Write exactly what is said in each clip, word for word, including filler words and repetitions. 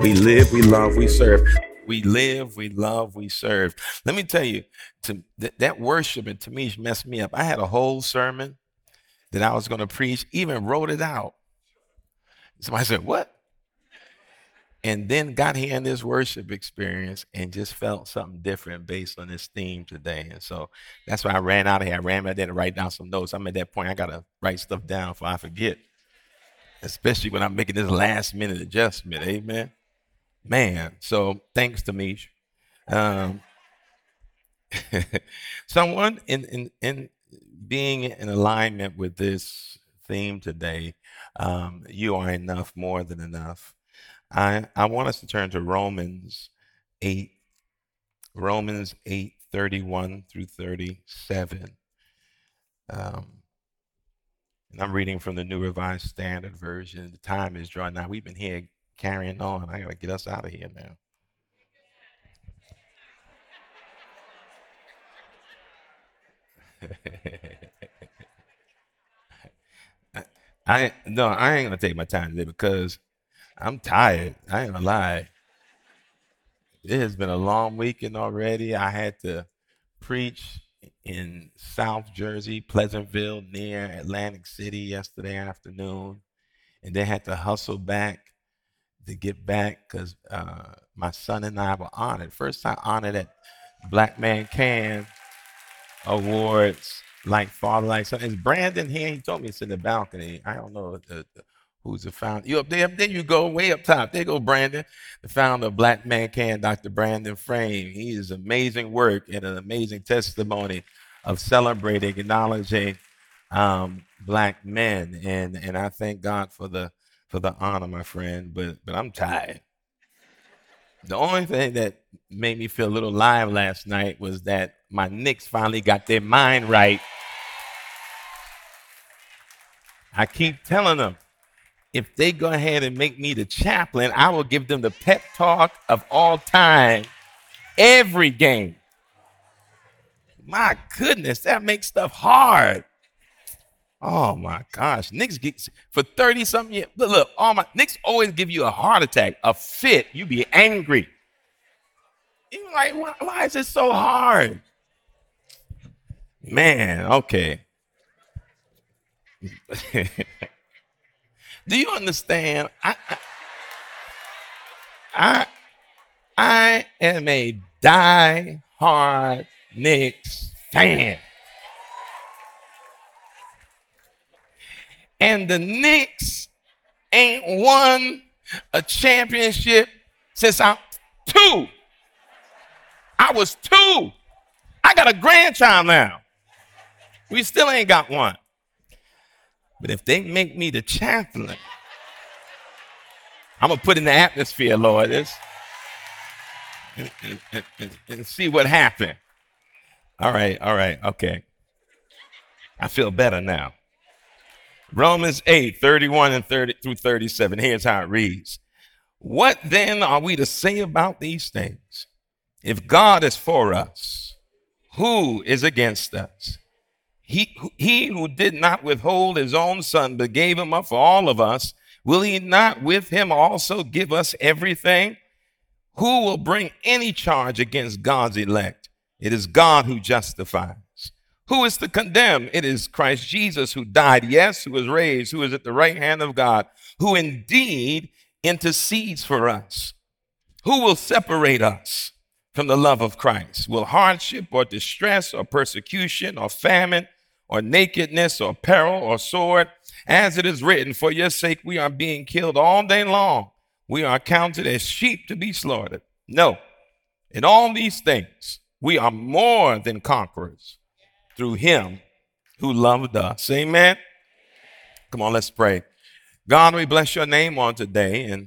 We live, we love, we serve. We live, we love, we serve. Let me tell you, to th- that worship and to me messed me up. I had a whole sermon that I was going to preach, even wrote it out. Somebody said, "What?" And then got here in this worship experience and just felt something different based on this theme today. And so that's why I ran out of here. I ran out there to write down some notes. I'm at that point, I got to write stuff down before I forget, especially when I'm making this last minute adjustment. Amen. Man, so thanks to me. Um, someone in, in, in being in alignment with this theme today, um, you are enough, more than enough. I, I want us to turn to Romans eight, Romans eight, thirty-one through thirty-seven. Um, and I'm reading from the New Revised Standard Version. The time is drawing now. We've been here carrying on. I got to get us out of here now. I, I no, I ain't gonna take my time today because I'm tired. I ain't gonna lie. It has been a long weekend already. I had to preach in South Jersey, Pleasantville, near Atlantic City yesterday afternoon, and then had to hustle back to get back because uh, my son and I were honored. First time honored at Black Man Can Awards, like Father, like Son. Is Brandon here? He told me it's in the balcony. I don't know the, the, who's the founder. You up there? There you go, way up top. There go Brandon, the founder of Black Man Can, Doctor Brandon Frame. He is amazing work and an amazing testimony of celebrating, acknowledging um, black men, and and I thank God for the for the honor, my friend. But but I'm tired. The only thing that made me feel a little live last night was that my Knicks finally got their mind right. I keep telling them, if they go ahead and make me the chaplain, I will give them the pep talk of all time, every game. My goodness, that makes stuff hard. Oh my gosh, Knicks get, for thirty something years. Look, look, all my Knicks always give you a heart attack, a fit. You be angry. You're like, why, why is it so hard? Man, okay. Do you understand? I, I I I am a die-hard Knicks fan. And the Knicks ain't won a championship since I'm two. I was two. I got a grandchild now. We still ain't got one. But if they make me the chaplain, I'm going to put in the atmosphere, Lord, this, and, and, and, and see what happened. All right, all right, okay. I feel better now. Romans eight, thirty-one and thirty through thirty-seven. Here's how it reads. What then are we to say about these things? If God is for us, who is against us? He, he who did not withhold his own son, but gave him up for all of us, will he not with him also give us everything? Who will bring any charge against God's elect? It is God who justifies. Who is to condemn? It is Christ Jesus who died, yes, who was raised, who is at the right hand of God, who indeed intercedes for us. Who will separate us from the love of Christ? Will hardship or distress or persecution or famine or nakedness or peril or sword? As it is written, for your sake we are being killed all day long. We are counted as sheep to be slaughtered. No, in all these things we are more than conquerors through him who loved us. Amen. Come on, let's pray. God, we bless your name on today, and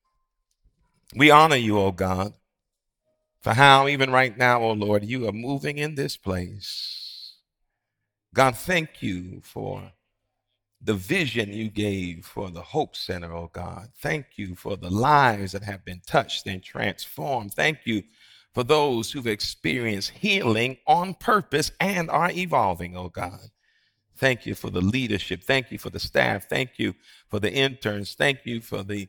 we honor you, oh God, for how even right now, oh Lord, you are moving in this place. God, thank you for the vision you gave for the Hope Center, oh God. Thank you for the lives that have been touched and transformed. Thank you for those who've experienced healing on purpose and are evolving, oh God. Thank you for the leadership. Thank you for the staff. Thank you for the interns. Thank you for the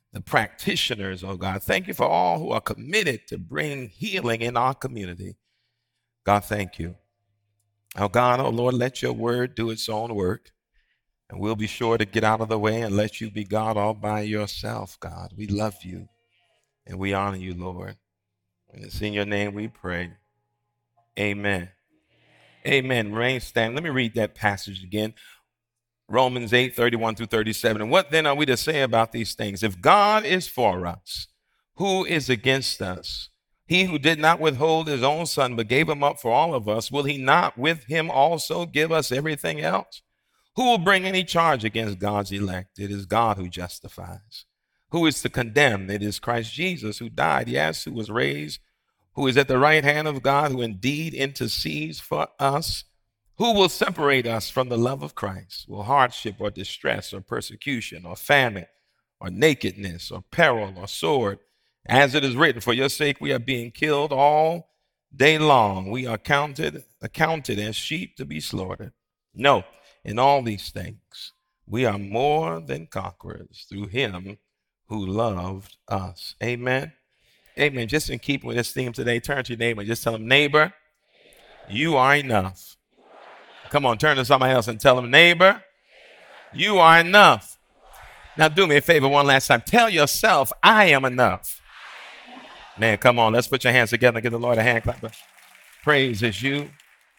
the practitioners, oh God. Thank you for all who are committed to bring healing in our community. God, thank you. Oh God, oh Lord, let your word do its own work. And we'll be sure to get out of the way and let you be God all by yourself, God. We love you and we honor you, Lord. And it's in your name we pray. Amen. Amen. Rain stand. Let me read that passage again. Romans eight, thirty-one through thirty-seven. And what then are we to say about these things? If God is for us, who is against us? He who did not withhold his own son, but gave him up for all of us, will he not with him also give us everything else? Who will bring any charge against God's elect? It is God who justifies. Who is to condemn? It is Christ Jesus who died, yes, who was raised, who is at the right hand of God, who indeed intercedes for us. Who will separate us from the love of Christ? Will hardship or distress or persecution or famine or nakedness or peril or sword? As it is written, for your sake we are being killed all day long. We are counted, accounted as sheep to be slaughtered. No, in all these things we are more than conquerors through him who loved us. Amen. Amen. Just in keeping with this theme today, turn to your neighbor and just tell him, neighbor, you are enough. Come on, turn to somebody else and tell them, neighbor, you are enough. Now do me a favor one last time. Tell yourself, I am enough. Man, come on, let's put your hands together and give the Lord a hand clap. Praise is you.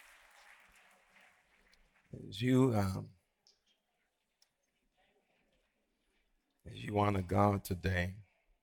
As you, um, as you honor God today.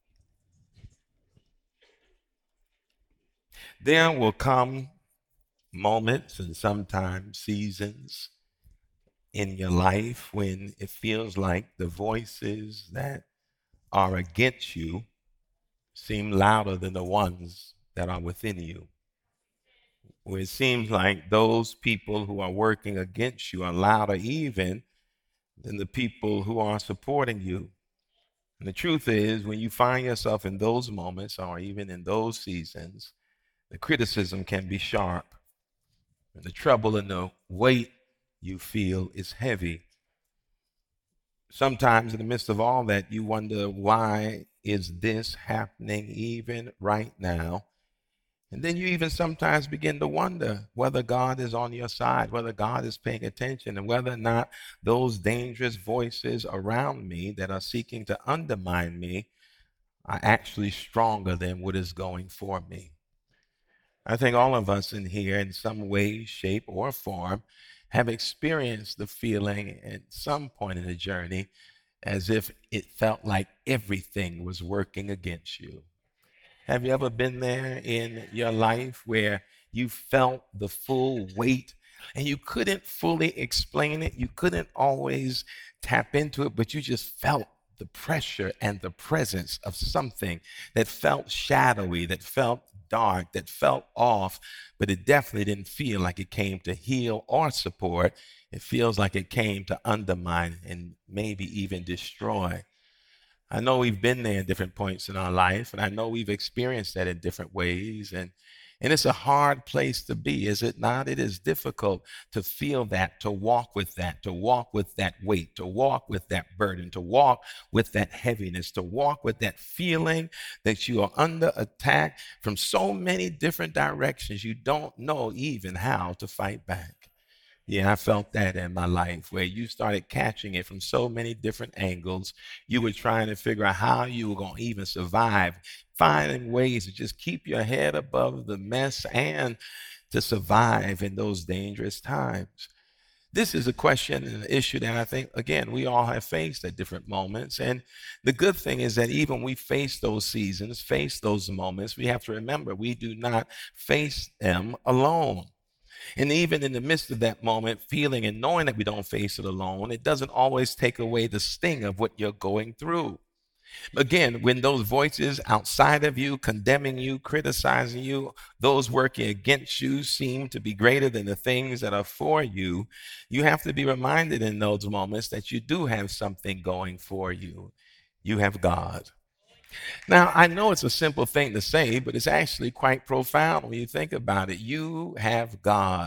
There will come moments and sometimes seasons in your life when it feels like the voices that are against you seem louder than the ones that are within you. Where it seems like those people who are working against you are louder even than the people who are supporting you. And the truth is, when you find yourself in those moments or even in those seasons, the criticism can be sharp. And the trouble and the weight you feel is heavy. Sometimes in the midst of all that, you wonder, why is this happening even right now? And then you even sometimes begin to wonder whether God is on your side, whether God is paying attention, and whether or not those dangerous voices around me that are seeking to undermine me are actually stronger than what is going for me. I think all of us in here, in some way, shape, or form, have experienced the feeling at some point in the journey as if it felt like everything was working against you. Have you ever been there in your life where you felt the full weight and you couldn't fully explain it? You couldn't always tap into it, but you just felt the pressure and the presence of something that felt shadowy, that felt dark, that felt off, but it definitely didn't feel like it came to heal or support. It feels like it came to undermine and maybe even destroy. I know we've been there at different points in our life, and I know we've experienced that in different ways. And, and it's a hard place to be, is it not? It is difficult to feel that, to walk with that, to walk with that weight, to walk with that burden, to walk with that heaviness, to walk with that feeling that you are under attack from so many different directions. You don't know even how to fight back. Yeah, I felt that in my life where you started catching it from so many different angles. You were trying to figure out how you were going to even survive, finding ways to just keep your head above the mess and to survive in those dangerous times. This is a question and an issue that I think, again, we all have faced at different moments. And the good thing is that even we face those seasons, face those moments, we have to remember we do not face them alone. And even in the midst of that moment, feeling and knowing that we don't face it alone, it doesn't always take away the sting of what you're going through. Again, when those voices outside of you, condemning you, criticizing you, those working against you seem to be greater than the things that are for you, you have to be reminded in those moments that you do have something going for you. You have God. Now, I know it's a simple thing to say, but it's actually quite profound when you think about it. You have God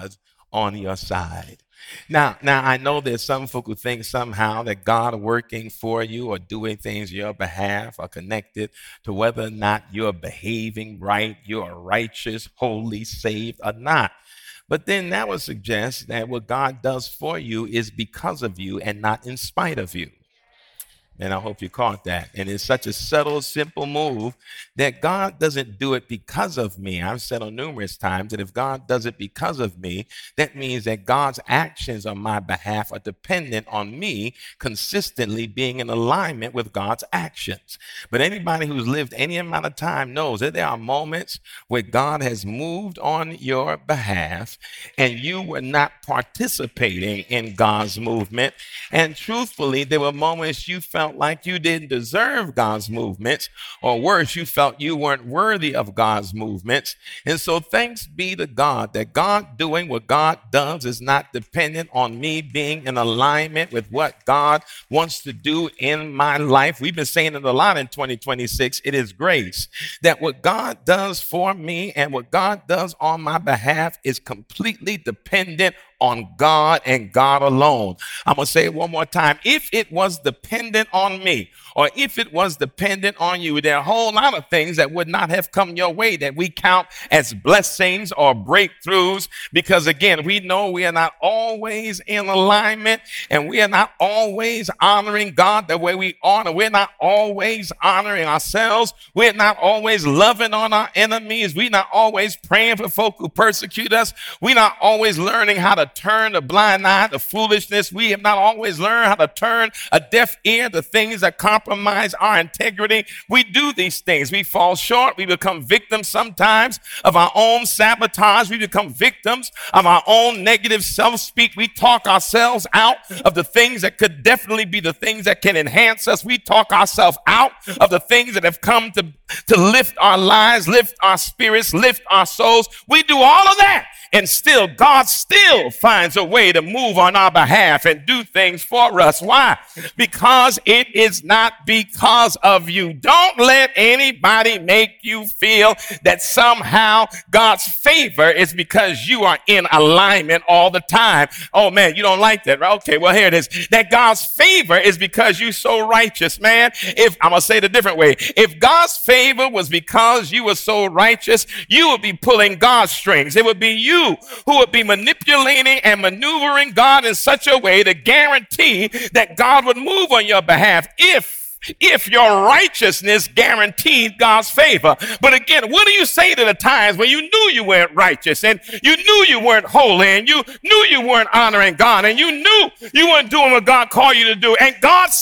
on your side. Now, now I know there's some folk who think somehow that God working for you or doing things on your behalf are connected to whether or not you're behaving right, you're righteous, holy, saved, or not. But then that would suggest that what God does for you is because of you and not in spite of you. And I hope you caught that. And it's such a subtle, simple move that God doesn't do it because of me. I've said on numerous times that if God does it because of me, that means that God's actions on my behalf are dependent on me consistently being in alignment with God's actions. But anybody who's lived any amount of time knows that there are moments where God has moved on your behalf and you were not participating in God's movement. And truthfully, there were moments you felt like you didn't deserve God's movements, or worse, you felt you weren't worthy of God's movements. And so thanks be to God that God doing what God does is not dependent on me being in alignment with what God wants to do in my life. We've been saying it a lot in twenty twenty-six. It is grace that what God does for me and what God does on my behalf is completely dependent on God and God alone. I'm going to say it one more time. If it was dependent on me, or if it was dependent on you, there are a whole lot of things that would not have come your way that we count as blessings or breakthroughs, because again, we know we are not always in alignment and we are not always honoring God the way we honor. We're not always honoring ourselves. We're not always loving on our enemies. We're not always praying for folk who persecute us. We're not always learning how to turn a blind eye to foolishness. We have not always learned how to turn a deaf ear to things that compromise our integrity. We do these things. We fall short. We become victims sometimes of our own sabotage. We become victims of our own negative self-speak. We talk ourselves out of the things that could definitely be the things that can enhance us. We talk ourselves out of the things that have come to, to lift our lives, lift our spirits, lift our souls. We do all of that. And still, God still finds a way to move on our behalf and do things for us. Why? Because it is not because of you. Don't let anybody make you feel that somehow God's favor is because you are in alignment all the time. Oh, man, you don't like that, right? Okay, well, here it is. That God's favor is because you're so righteous, man. If I'm going to say it a different way. If God's favor was because you were so righteous, you would be pulling God's strings. It would be you who would be manipulating and maneuvering God in such a way to guarantee that God would move on your behalf if if your righteousness guaranteed God's favor. But again, what do you say to the times when you knew you weren't righteous and you knew you weren't holy and you knew you weren't honoring God and you knew you weren't doing what God called you to do, and God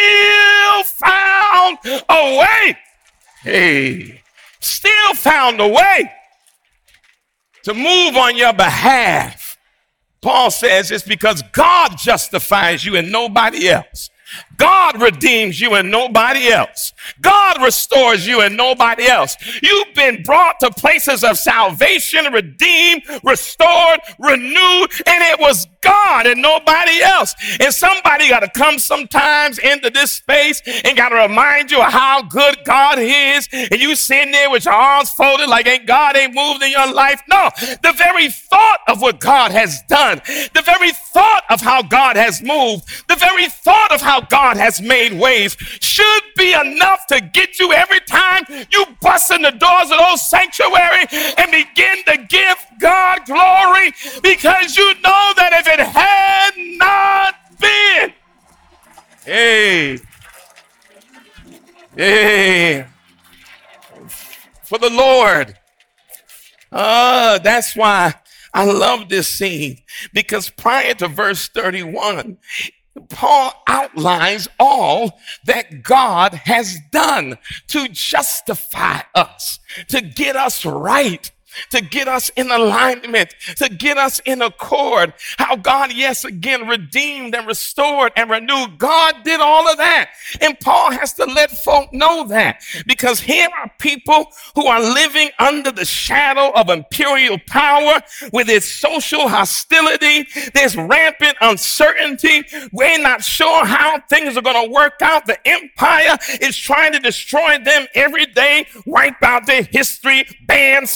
still found a way? Hey, still found a way to move on your behalf. Paul says it's because God justifies you and nobody else. God redeems you and nobody else. God restores you and nobody else. You've been brought to places of salvation, redeemed, restored, renewed, and it was God and nobody else. And somebody got to come sometimes into this space and got to remind you of how good God is. And you sitting there with your arms folded like ain't God ain't moved in your life. No, the very thought of what God has done, the very thought of how God has moved, the very thought of how God has made ways should be enough to get you every time you bust in the doors of those sanctuary and begin to give God glory, because you know that if it had not been, hey, hey, for the Lord, uh, that's why I love this scene, because prior to verse thirty-one, Paul outlines all that God has done to justify us, to get us right, to get us in alignment, to get us in accord. How God, yes, again, redeemed and restored and renewed. God did all of that. And Paul has to let folk know that, because here are people who are living under the shadow of imperial power with its social hostility. There's rampant uncertainty. We're not sure how things are going to work out. The empire is trying to destroy them every day, wipe out their history, ban some books,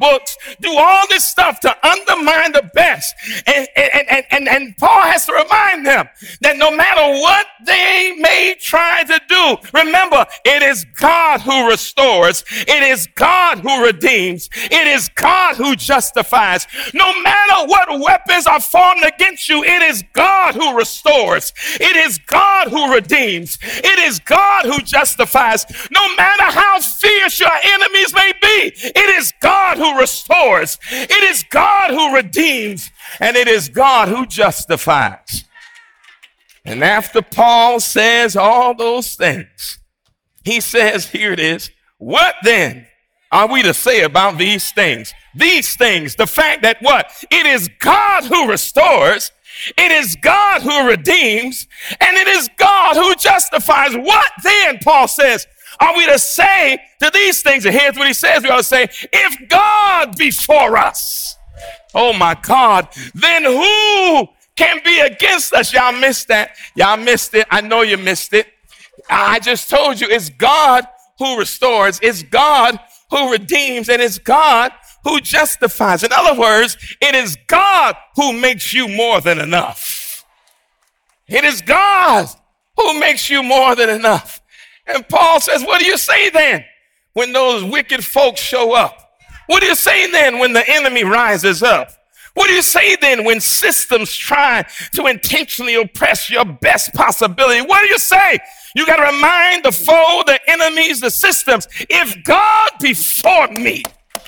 books, do all this stuff to undermine the best. And, and, and, and, and Paul has to remind them that no matter what they may try to do, remember, it is God who restores. It is God who redeems. It is God who justifies. No matter what weapons are formed against you, it is God who restores. It is God who redeems. It is God who justifies. No matter how fierce your enemies may be, it is God who restores. It is God who redeems. And it is God who justifies. And after Paul says all those things, he says, here it is. What then are we to say about these things? These things, the fact that what? It is God who restores. It is God who redeems, and it is God who justifies. What then, Paul says, are we to say to these things? And here's what he says. We ought to say, if God be for us, oh my God, then who can be against us? Y'all missed that. Y'all missed it. I know you missed it. I just told you it's God who restores. It's God who redeems, and it's God who justifies. In other words, it is God who makes you more than enough. It is God who makes you more than enough. And Paul says, what do you say then when those wicked folks show up? What do you say then when the enemy rises up? What do you say then when systems try to intentionally oppress your best possibility? What do you say? You got to remind the foe, the enemies, the systems, if God be for me,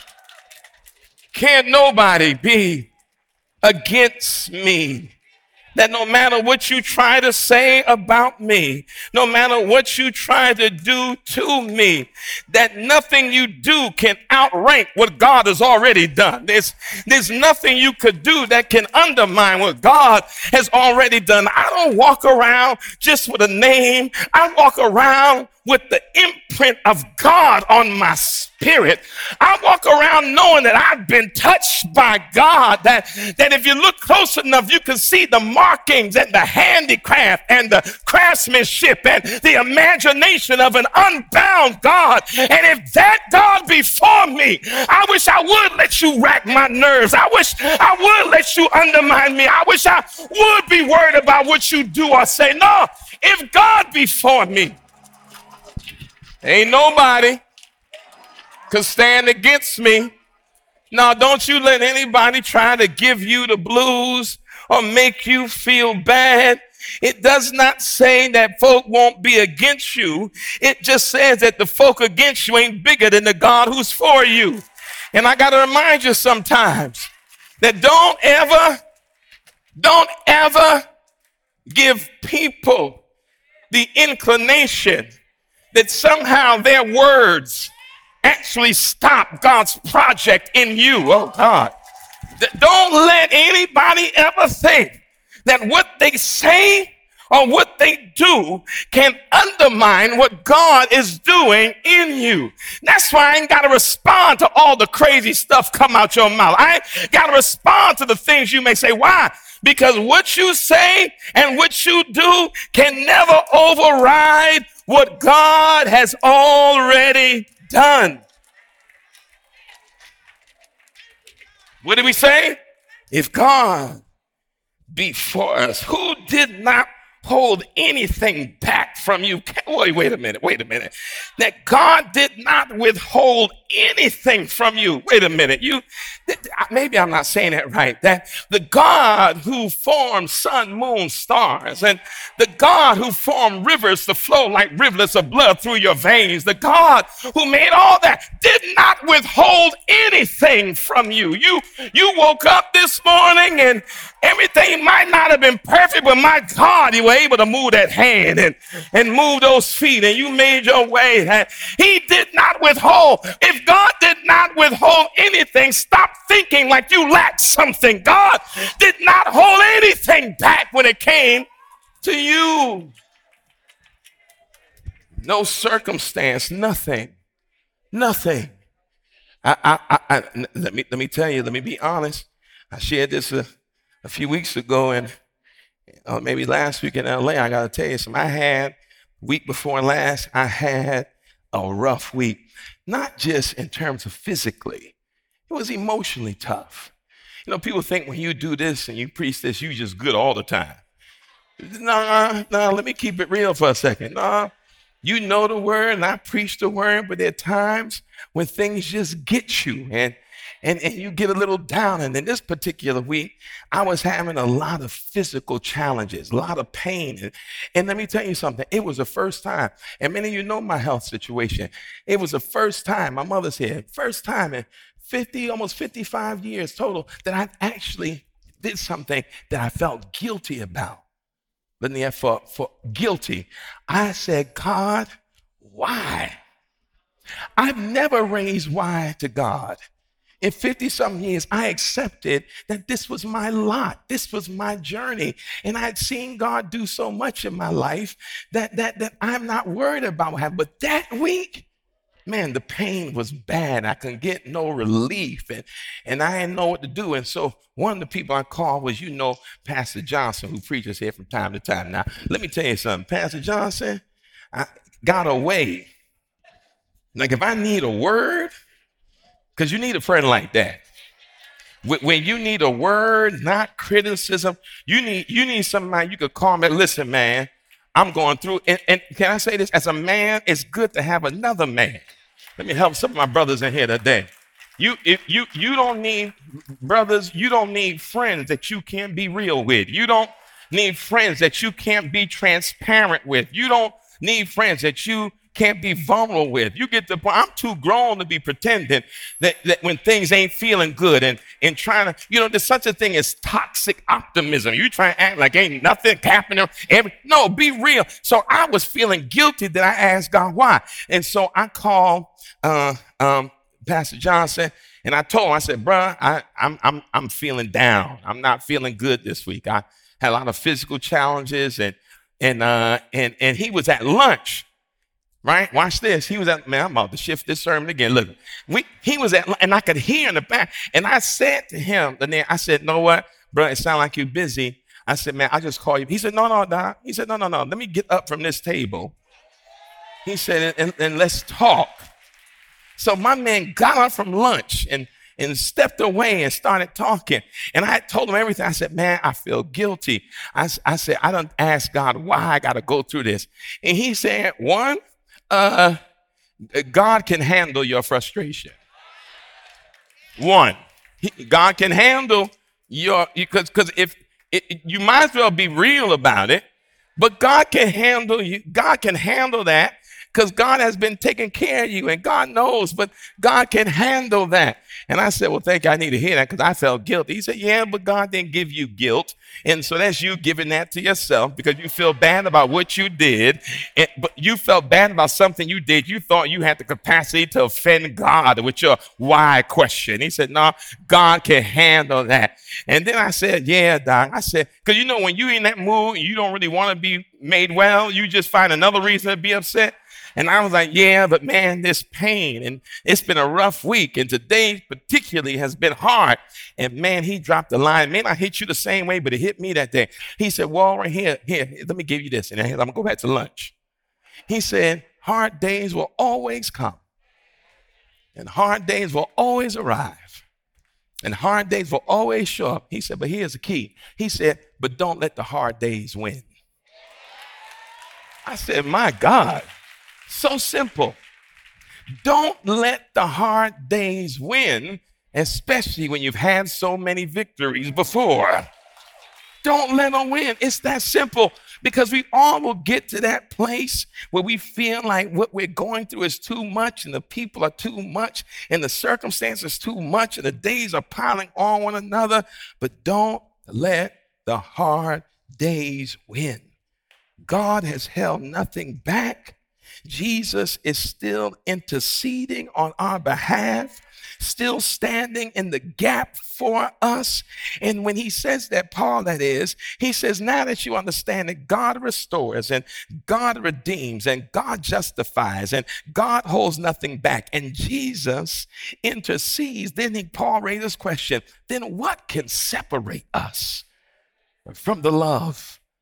can't nobody be against me. That no matter what you try to say about me, no matter what you try to do to me, that nothing you do can outrank what God has already done. There's, there's nothing you could do that can undermine what God has already done. I don't walk around just with a name. I walk around with the imprint of God on my spirit. I walk around knowing that I've been touched by God, that, that if you look close enough, you can see the markings and the handicraft and the craftsmanship and the imagination of an unbound God. And if that God be for me, I wish I would let you rack my nerves. I wish I would let you undermine me. I wish I would be worried about what you do or say. No, if God be for me, ain't nobody could stand against me. Now, don't you let anybody try to give you the blues or make you feel bad. It does not say that folk won't be against you. It just says that the folk against you ain't bigger than the God who's for you. And I got to remind you sometimes that don't ever, don't ever give people the inclination that somehow their words actually stop God's project in you. Oh, God. Don't let anybody ever think that what they say or what they do can undermine what God is doing in you. That's why I ain't got to respond to all the crazy stuff come out your mouth. I ain't got to respond to the things you may say. Why? Because what you say and what you do can never override what God has already done. What did we say? If God be for us, who did not hold anything back from you? Wait, wait a minute, wait a minute. That God did not withhold anything from you. Wait a minute. You, maybe I'm not saying it right. That the God who formed sun, moon, stars, and the God who formed rivers to flow like rivulets of blood through your veins, the God who made all that did not withhold anything from you. You, you woke up this morning and everything might not have been perfect, but my God, you were able to move that hand and, and move those feet, and you made your way. That he did not withhold. If God did not withhold anything, stop thinking like you lack something. God did not hold anything back when it came to you. No circumstance, nothing, nothing. I, I, I, I, let me let me tell you. Let me be honest. I shared this a, a few weeks ago, and uh, maybe last week in L A. I got to tell you something. I had week before last. I had a rough week, not just in terms of physically. It was emotionally tough. You know, people think when you do this and you preach this, you just good all the time. Nah, nah, let me keep it real for a second. Nah, you know the word and I preach the word, but there are times when things just get you and and, and you get a little down. And in this particular week, I was having a lot of physical challenges, a lot of pain. And, and let me tell you something, it was the first time, and many of you know my health situation. It was the first time, my mother's here, first time in fifty, almost fifty-five years total, that I actually did something that I felt guilty about. Let me for, for guilty. I said, God, why? I've never raised why to God. In fifty some years, I accepted that this was my lot. This was my journey. And I had seen God do so much in my life that, that, that I'm not worried about what happened. But that week, man, the pain was bad. I couldn't get no relief, and, and I didn't know what to do. And so one of the people I called was, you know, Pastor Johnson, who preaches here from time to time. Now, let me tell you something. Pastor Johnson, I got a way. Like if I need a word, because you need a friend like that. When you need a word, not criticism, you need you need somebody you could call me. Listen, man, I'm going through. And, and can I say this? As a man, it's good to have another man. Let me help some of my brothers in here today. You, if you, you don't need brothers. You don't need friends that you can't be real with. You don't need friends that you can't be transparent with. You don't need friends that you can't be vulnerable with. You get the point. I'm too grown to be pretending that, that when things ain't feeling good and, and trying to, you know, there's such a thing as toxic optimism. You try to act like ain't nothing happening. Every, no, be real. So I was feeling guilty that I asked God why. And so I called uh, um, Pastor Johnson and I told him, I said, bruh, I, I'm, I'm, I'm feeling down. I'm not feeling good this week. I had a lot of physical challenges and, and, uh, and, and he was at lunch. Right? Watch this. He was at, man, I'm about to shift this sermon again. Look, we, he was at, and I could hear in the back. And I said to him, and then I said, know what, bro, it sounds like you're busy. I said, man, I just call you. He said, no, no, Doc. He said, no, no, no. Let me get up from this table. He said, and, and let's talk. So my man got up from lunch and, and stepped away and started talking. And I told him everything. I said, man, I feel guilty. I, I said, I don't ask God why I got to go through this. And he said, one, Uh, God can handle your frustration. One, he, God can handle your, because because if it, you might as well be real about it, but God can handle you. God can handle that because God has been taking care of you and God knows, but God can handle that. And I said, well, thank you. I need to hear that because I felt guilty. He said, yeah, but God didn't give you guilt. And so that's you giving that to yourself because you feel bad about what you did. And, but you felt bad about something you did. You thought you had the capacity to offend God with your why question. He said, no, God can handle that. And then I said, yeah, Doc. I said, because you know, when you're in that mood, you don't really want to be made well. You just find another reason to be upset. And I was like, yeah, but man, this pain, and it's been a rough week, and today particularly has been hard. And man, he dropped the line. It may not hit you the same way, but it hit me that day. He said, well, right here, here, let me give you this. And I'm going to go back to lunch. He said, hard days will always come. And hard days will always arrive. And hard days will always show up. He said, but here's the key. He said, but don't let the hard days win. I said, my God. So simple. Don't let the hard days win, especially when you've had so many victories before. Don't let them win. It's that simple because we all will get to that place where we feel like what we're going through is too much and the people are too much and the circumstances too much and the days are piling on one another. But don't let the hard days win. God has held nothing back. Jesus is still interceding on our behalf, still standing in the gap for us. And when he says that, Paul, that is, he says, now that you understand that God restores and God redeems and God justifies and God holds nothing back and Jesus intercedes, then he, Paul raised this question, then what can separate us from the love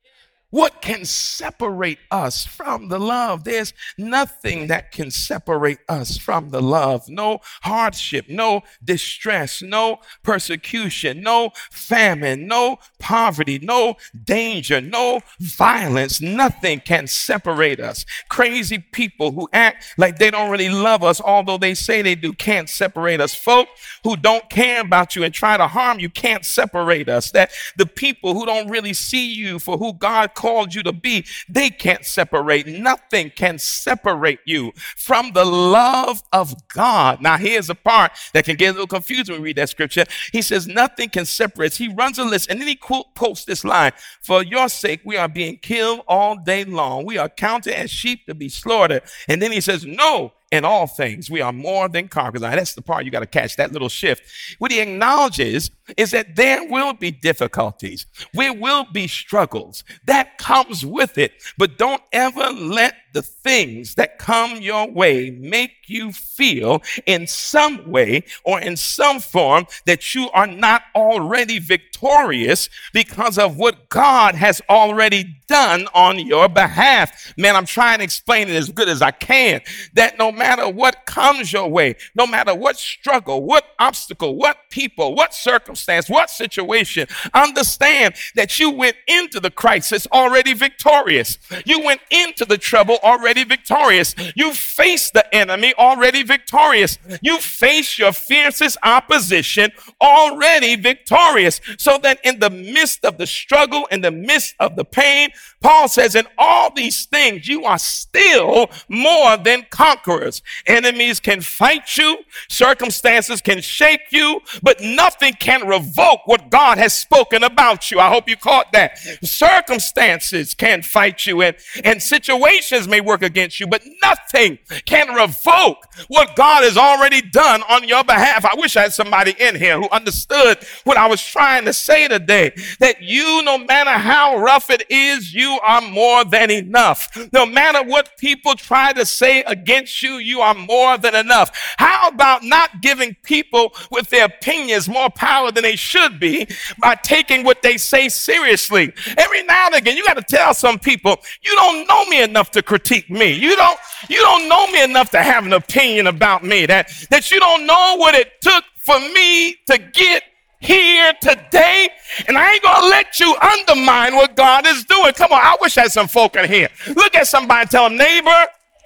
What can separate us from the love? There's nothing that can separate us from the love. No hardship, no distress, no persecution, no famine, no poverty, no danger, no violence. Nothing can separate us. Crazy people who act like they don't really love us, although they say they do, can't separate us. Folk who don't care about you and try to harm you can't separate us. That the people who don't really see you for who God called you to be, they can't separate. Nothing can separate you from the love of God. Now, here's a part that can get a little confused when we read that scripture. He says, nothing can separate us. He runs a list, and then he quote, quotes this line: for your sake, we are being killed all day long. We are counted as sheep to be slaughtered. And then he says, no, in all things, we are more than conquerors. Now, that's the part you got to catch, that little shift. What he acknowledges is that there will be difficulties. There will be struggles. That comes with it. But don't ever let the things that come your way make you feel in some way or in some form that you are not already victorious because of what God has already done on your behalf. Man, I'm trying to explain it as good as I can, that no matter what comes your way, no matter what struggle, what obstacle, what people, what circumstance, what situation, understand that you went into the crisis already victorious. You went into the trouble already victorious. You faced the enemy already victorious. You faced your fiercest opposition already victorious. So that in the midst of the struggle, in the midst of the pain, Paul says, in all these things, you are still more than conquerors. Enemies can fight you, circumstances can shake you, but nothing can revoke what God has spoken about you. I hope you caught that. Circumstances can fight you, and, and situations may work against you, but nothing can revoke what God has already done on your behalf. I wish I had somebody in here who understood what I was trying to say today, that you, no matter how rough it is, you are more than enough. No matter what people try to say against you, you are more than enough. How about not giving people with their opinions more power than they should be by taking what they say seriously? Every now and again, you got to tell some people, you don't know me enough to critique me. You don't, you don't know me enough to have an opinion about me. That, that you don't know what it took for me to get here today, and I ain't gonna let you undermine what God is doing. Come on, I wish I had some folk in here. Look at somebody and tell them, neighbor,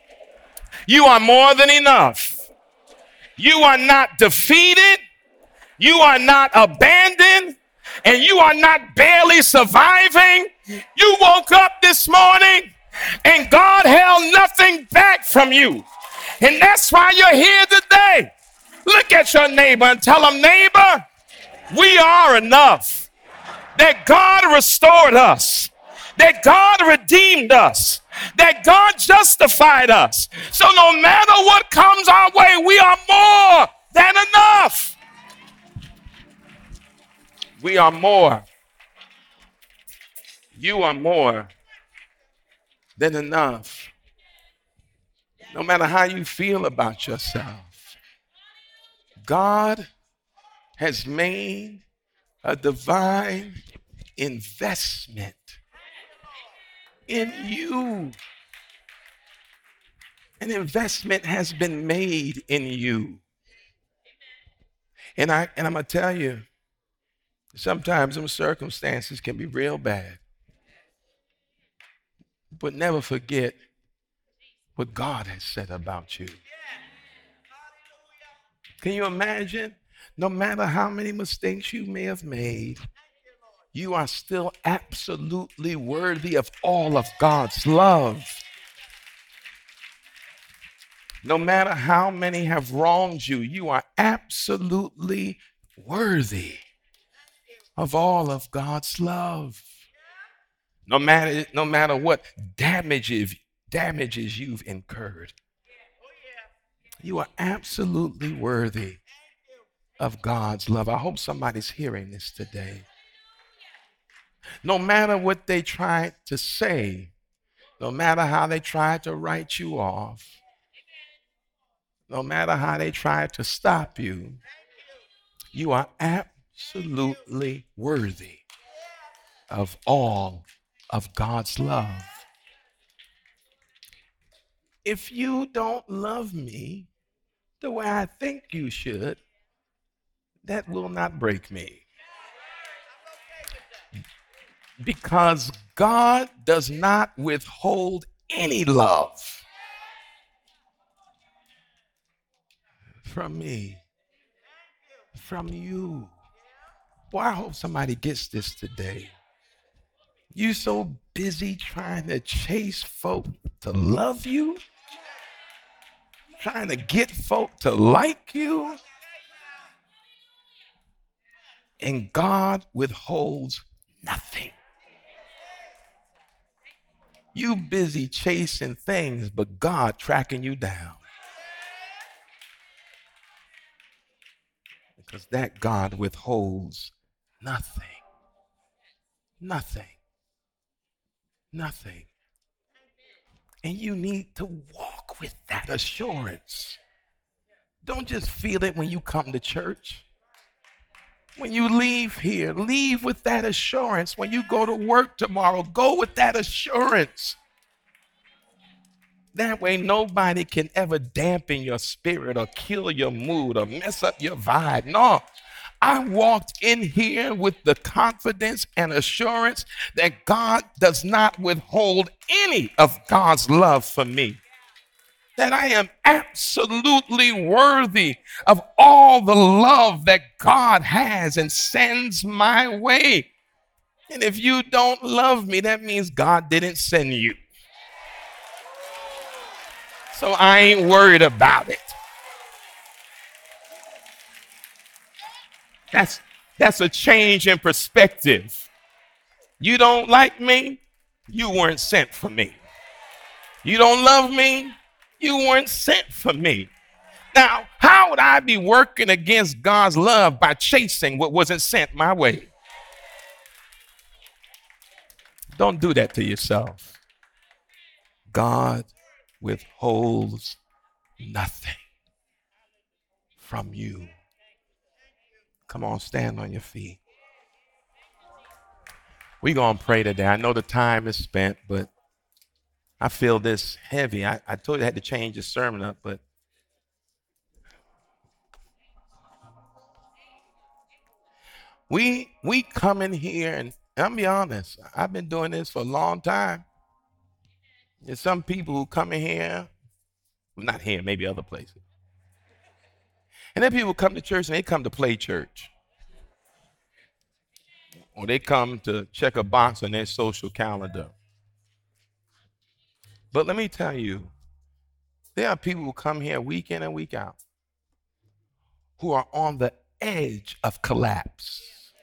you are more than enough. You are not defeated. You are not abandoned. And you are not barely surviving. You woke up this morning and God held nothing back from you. And that's why you're here today. Look at your neighbor and tell them, neighbor, we are enough. That God restored us. That God redeemed us. That God justified us. So no matter what comes our way, we are more than enough. We are more. You are more than enough. No matter how you feel about yourself, God has made a divine investment in you. An investment has been made in you. And, I, and I'm going to tell you, sometimes some circumstances can be real bad. But never forget what God has said about you. Can you imagine? No matter how many mistakes you may have made, you are still absolutely worthy of all of God's love. No matter how many have wronged you, you are absolutely worthy of all of God's love. No matter, no matter what damages, damages you've incurred, you are absolutely worthy of God's love. I hope somebody's hearing this today. No matter what they tried to say, no matter how they tried to write you off, no matter how they tried to stop you, you are absolutely worthy of all of God's love. If you don't love me the way I think you should, that will not break me. Because God does not withhold any love from me, from you. Boy, I hope somebody gets this today. You so busy trying to chase folk to love you, trying to get folk to like you, and God withholds nothing. You busy chasing things, but God tracking you down. Because that God withholds nothing. Nothing. Nothing. And you need to walk with that assurance. Don't just feel it when you come to church. When you leave here, leave with that assurance. When you go to work tomorrow, go with that assurance. That way nobody can ever dampen your spirit or kill your mood or mess up your vibe. No, I walked in here with the confidence and assurance that God does not withhold any of God's love for me. That I am absolutely worthy of all the love that God has and sends my way. And if you don't love me, that means God didn't send you. So I ain't worried about it. That's, that's a change in perspective. You don't like me, you weren't sent for me. You don't love me, you weren't sent for me. Now, how would I be working against God's love by chasing what wasn't sent my way? Don't do that to yourself. God withholds nothing from you. Come on, stand on your feet. We're going to pray today. I know the time is spent, but I feel this heavy. I, I told you I had to change the sermon up, but we we come in here, and I'll be honest, I've been doing this for a long time. There's some people who come in here, well, not here, maybe other places. And then people come to church and they come to play church. Or they come to check a box on their social calendar. But let me tell you, there are people who come here week in and week out who are on the edge of collapse.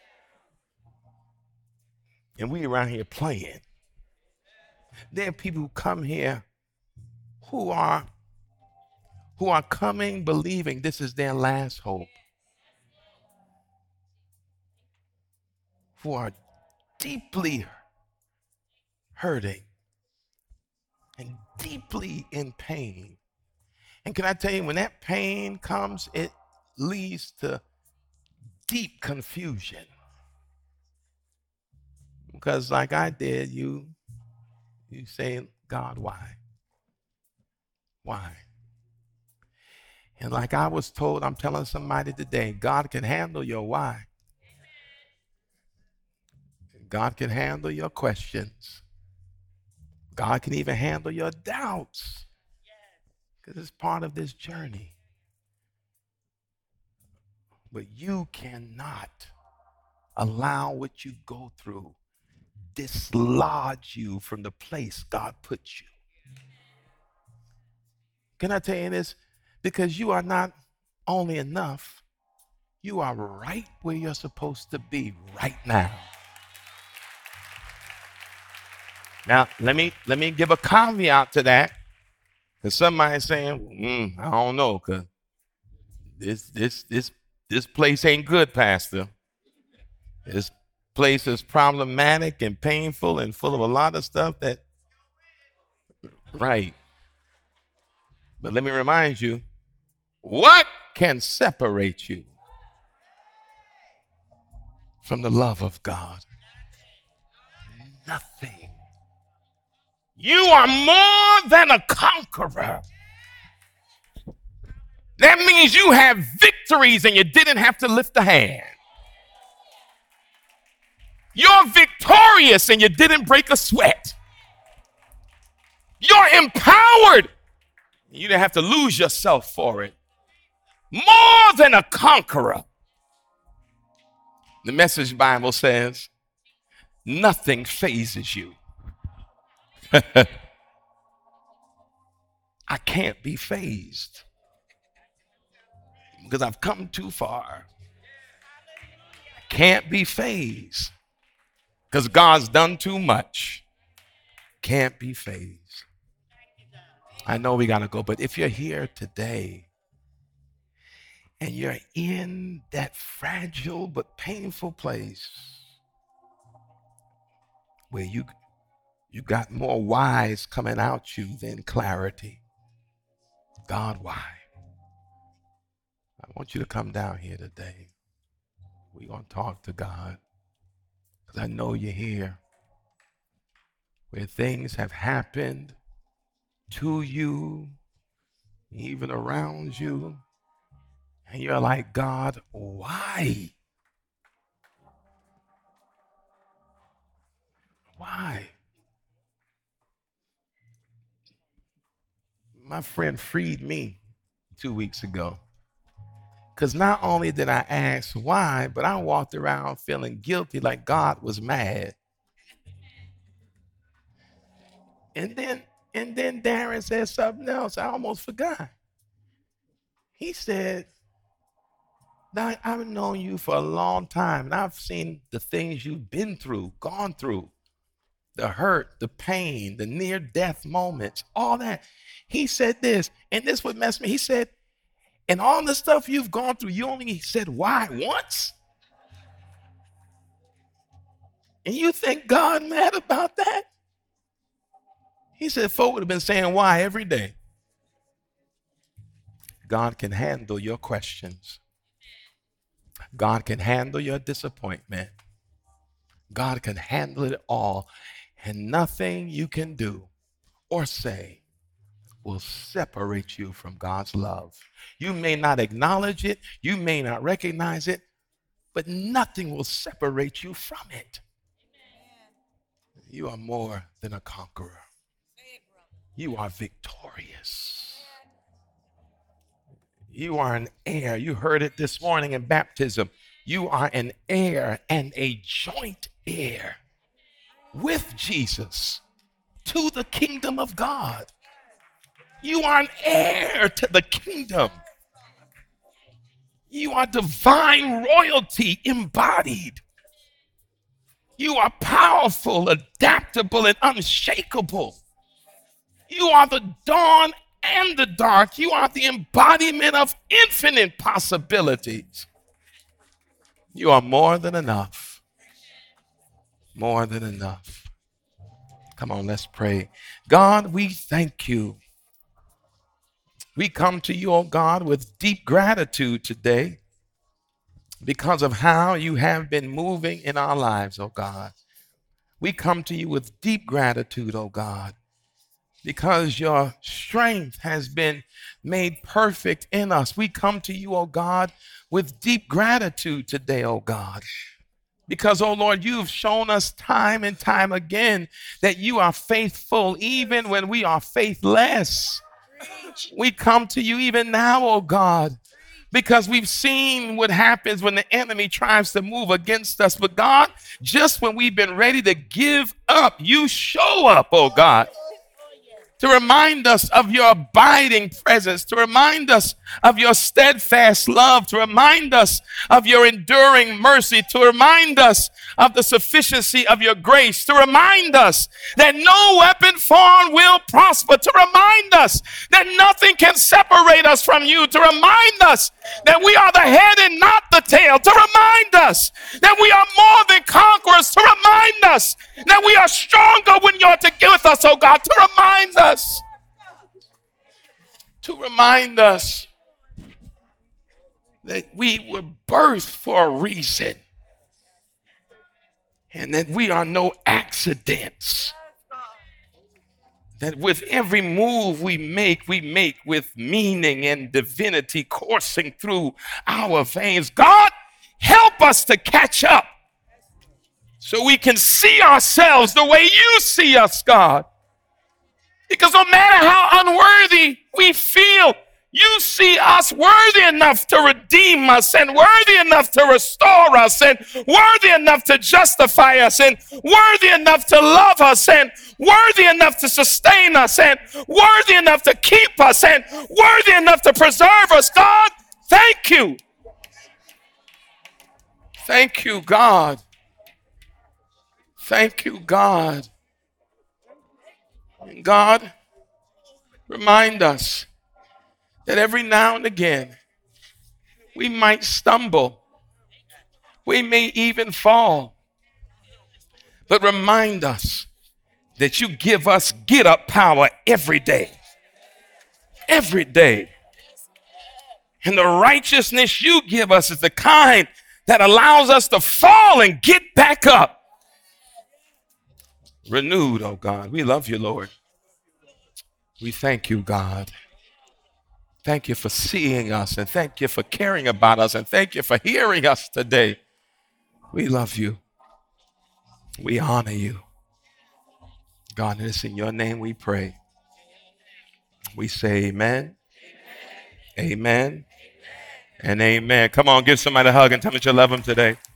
And we around here playing. There are people who come here who are who are coming believing this is their last hope. Who are deeply hurting and deeply in pain. And can I tell you, when that pain comes, it leads to deep confusion. Because like I did, you, you say, God, why? Why? And like I was told, I'm telling somebody today, God can handle your why. God can handle your questions. God can even handle your doubts. Because it's part of this journey. But you cannot allow what you go through dislodge you from the place God put you. Can I tell you this? Because you are not only enough, you are right where you're supposed to be right now. Now, let me let me give a caveat to that. Because somebody's saying, mm, I don't know, because this this this this place ain't good, Pastor. This place is problematic and painful and full of a lot of stuff that, right. But let me remind you, what can separate you from the love of God? Nothing. You are more than a conqueror. That means you have victories and you didn't have to lift a hand. You're victorious and you didn't break a sweat. You're empowered. You didn't have to lose yourself for it. More than a conqueror. The Message Bible says, nothing phases you. I can't be phased because I've come too far. I can't be phased because God's done too much. Can't be phased. I know we got to go, but if you're here today and you're in that fragile but painful place where you you got more whys coming out you than clarity. God, why? I want you to come down here today. We're going to talk to God because I know you're here where things have happened to you, even around you, and you're like, God, why? Why? My friend freed me two weeks ago because not only did I ask why, but I walked around feeling guilty like God was mad. And then, and then Darren said something else I almost forgot. He said, Doc, I've known you for a long time, and I've seen the things you've been through, gone through, the hurt, the pain, the near-death moments, all that. He said this, and this would mess me. He said, and all the stuff you've gone through, you only said why once? And you think God mad about that? He said, folk would have been saying why every day. God can handle your questions. God can handle your disappointment. God can handle it all. And nothing you can do or say will separate you from God's love. You may not acknowledge it, you may not recognize it, but nothing will separate you from it. You are more than a conqueror. You are victorious. You are an heir. You heard it this morning in baptism. You are an heir and a joint heir with Jesus to the kingdom of God. You are an heir to the kingdom. You are divine royalty embodied. You are powerful, adaptable, and unshakable. You are the dawn and the dark. You are the embodiment of infinite possibilities. You are more than enough. More than enough. Come on, let's pray. God, we thank you. We come to you, oh God, with deep gratitude today because of how you have been moving in our lives, oh God. We come to you with deep gratitude, oh God, because your strength has been made perfect in us. We come to you, oh God, with deep gratitude today, oh God. Because, oh Lord, you've shown us time and time again that you are faithful even when we are faithless. We come to you even now, oh God, because we've seen what happens when the enemy tries to move against us. But God, just when we've been ready to give up, you show up, oh God, to remind us of your abiding presence, to remind us of your steadfast love, to remind us of your enduring mercy, to remind us of the sufficiency of your grace, to remind us that no weapon formed will prosper, to remind us that nothing can separate us from you, to remind us that we are the head and not the tail, to remind us that we are more than conquerors, to remind us that we are stronger when you're together with us, oh God, to remind us, to remind us that we were birthed for a reason and that we are no accidents. That with every move we make, we make with meaning and divinity coursing through our veins. God, help us to catch up so we can see ourselves the way you see us, God. Because no matter how unworthy we feel, you see us worthy enough to redeem us and worthy enough to restore us and worthy enough to justify us and worthy enough to love us and worthy enough to sustain us and worthy enough to keep us and worthy enough to preserve us. God, thank you. Thank you, God. Thank you, God. And God, remind us that every now and again we might stumble. We may even fall. But remind us that you give us get up power every day. Every day. And the righteousness you give us is the kind that allows us to fall and get back up. Renewed, oh God. We love you, Lord. We thank you, God. Thank you for seeing us, and thank you for caring about us, and thank you for hearing us today. We love you. We honor you. God, and it's in your name we pray. We say amen, amen, and amen. Come on, give somebody a hug and tell them that you love them today.